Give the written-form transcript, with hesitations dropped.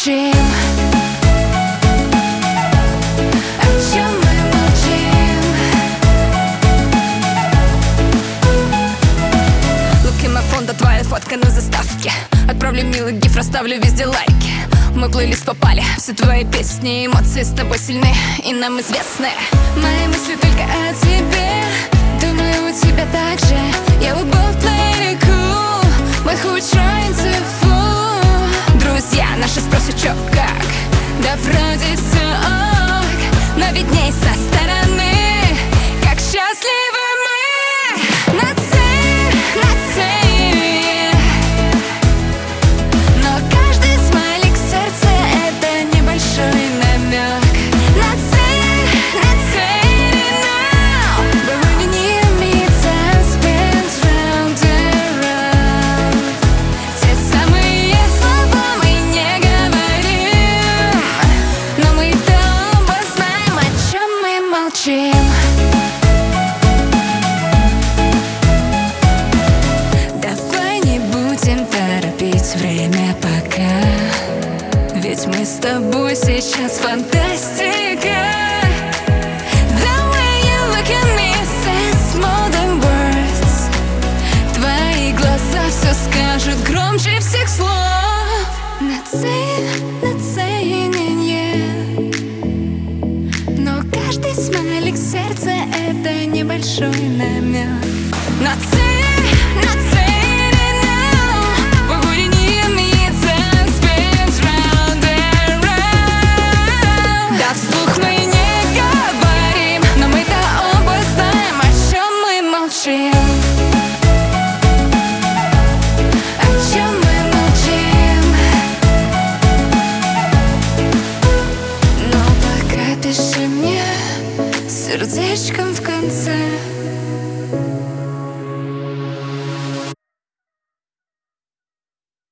молчим? О чем мы молчим? Луки Мафонда, твоя фотка на заставке. Отправлю милый гиф, расставлю везде лайки. Мы плейлист попали, все твои песни, эмоции с тобой сильны и нам известны. Мои мысли только о тебе, думаю, у тебя так же. Yeah, we both play it cool, but who trying to fool? Друзья наши спросят, чё, как? Да вроде всё ок, но видней со стороны, как счастливы мы на цели. Но каждый смайлик в сердце — это небольшой намек на цель now. But when you need me, time spins round and round. Те самые слова мы не говорим, но мы-то оба знаем, о чем мы молчим. Давай не будем торопить время пока, ведь мы с тобой сейчас фантастика. The way you look at me says more than words. Твои глаза все скажут громче всех слов. Наценение. Но каждый смайлик в сердце — это небольшой намек на цель. Вслух мы не говорим, но мы-то оба знаем, о чем мы молчим. О чем мы молчим. Но пока пиши мне сердечком в конце.